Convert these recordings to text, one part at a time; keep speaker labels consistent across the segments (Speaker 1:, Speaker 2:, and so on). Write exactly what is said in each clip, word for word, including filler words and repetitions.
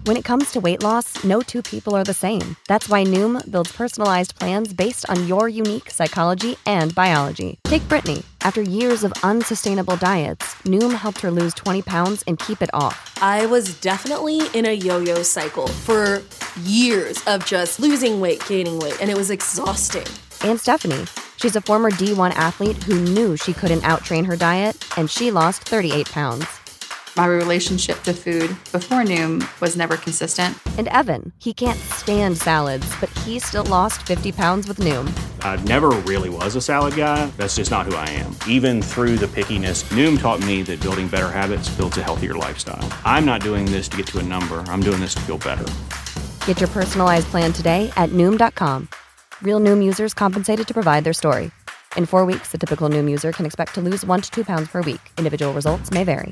Speaker 1: When it comes to weight loss, no two people are the same. That's why Noom builds personalized plans based on your unique psychology and biology. Take Brittany. After years of unsustainable diets, Noom helped her lose twenty pounds and keep it off.
Speaker 2: I was definitely in a yo-yo cycle for years of just losing weight, gaining weight, and it was exhausting.
Speaker 1: And Stephanie. She's a former D one athlete who knew she couldn't outtrain her diet, and she lost thirty-eight pounds.
Speaker 3: My relationship to food before Noom was never consistent.
Speaker 1: And Evan, he can't stand salads, but he still lost fifty pounds with Noom.
Speaker 4: I never really was a salad guy. That's just not who I am. Even through the pickiness, Noom taught me that building better habits builds a healthier lifestyle. I'm not doing this to get to a number. I'm doing this to feel better.
Speaker 1: Get your personalized plan today at Noom dot com. Real Noom users compensated to provide their story. In four weeks, the typical Noom user can expect to lose one to two pounds per week. Individual results may vary.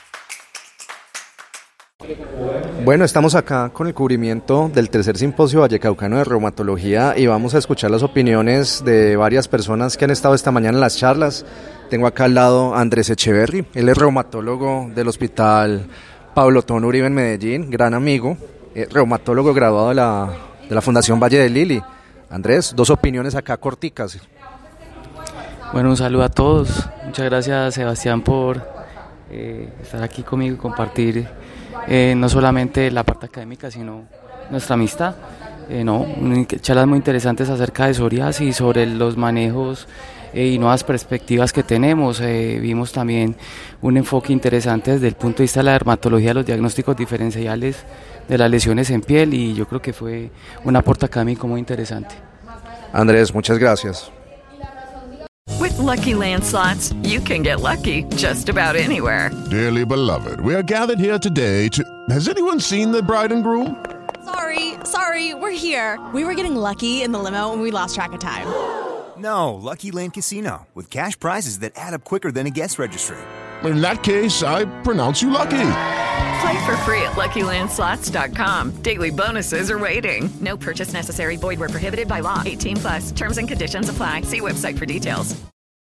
Speaker 5: Bueno, estamos acá con el cubrimiento del tercer simposio vallecaucano de reumatología y vamos a escuchar las opiniones de varias personas que han estado esta mañana en las charlas. Tengo acá al lado a Andrés Echeverry, él es reumatólogo del Hospital Pablo Tón Uribe en Medellín, gran amigo, eh, reumatólogo graduado de la, de la Fundación Valle de Lili. Andrés, dos opiniones acá corticas.
Speaker 6: Bueno, un saludo a todos. Muchas gracias, Sebastián, por eh, estar aquí conmigo y compartir eh, no solamente la parte académica, sino nuestra amistad. Eh, no, charlas muy interesantes acerca de psoriasis y sobre los manejos eh, y nuevas perspectivas que tenemos. Eh, vimos también un enfoque interesante desde el punto de vista de la dermatología, los diagnósticos diferenciales de las lesiones en piel, y yo creo que fue un aporte académico muy interesante.
Speaker 5: Andrés, muchas gracias.
Speaker 7: With Lucky Land Slots, you can get lucky just about anywhere.
Speaker 8: Dearly beloved, we are gathered here today to... Has anyone seen the bride and groom?
Speaker 9: Sorry, sorry, we're here. We were getting lucky in the limo and we lost track of time.
Speaker 10: No, Lucky Land Casino, with cash prizes that add up quicker than a guest registry.
Speaker 8: In that case, I pronounce you lucky.
Speaker 7: Play for free at Lucky Land Slots dot com. Daily bonuses are waiting. No purchase necessary. Void where prohibited by law. eighteen plus. Terms and conditions apply. See website for details.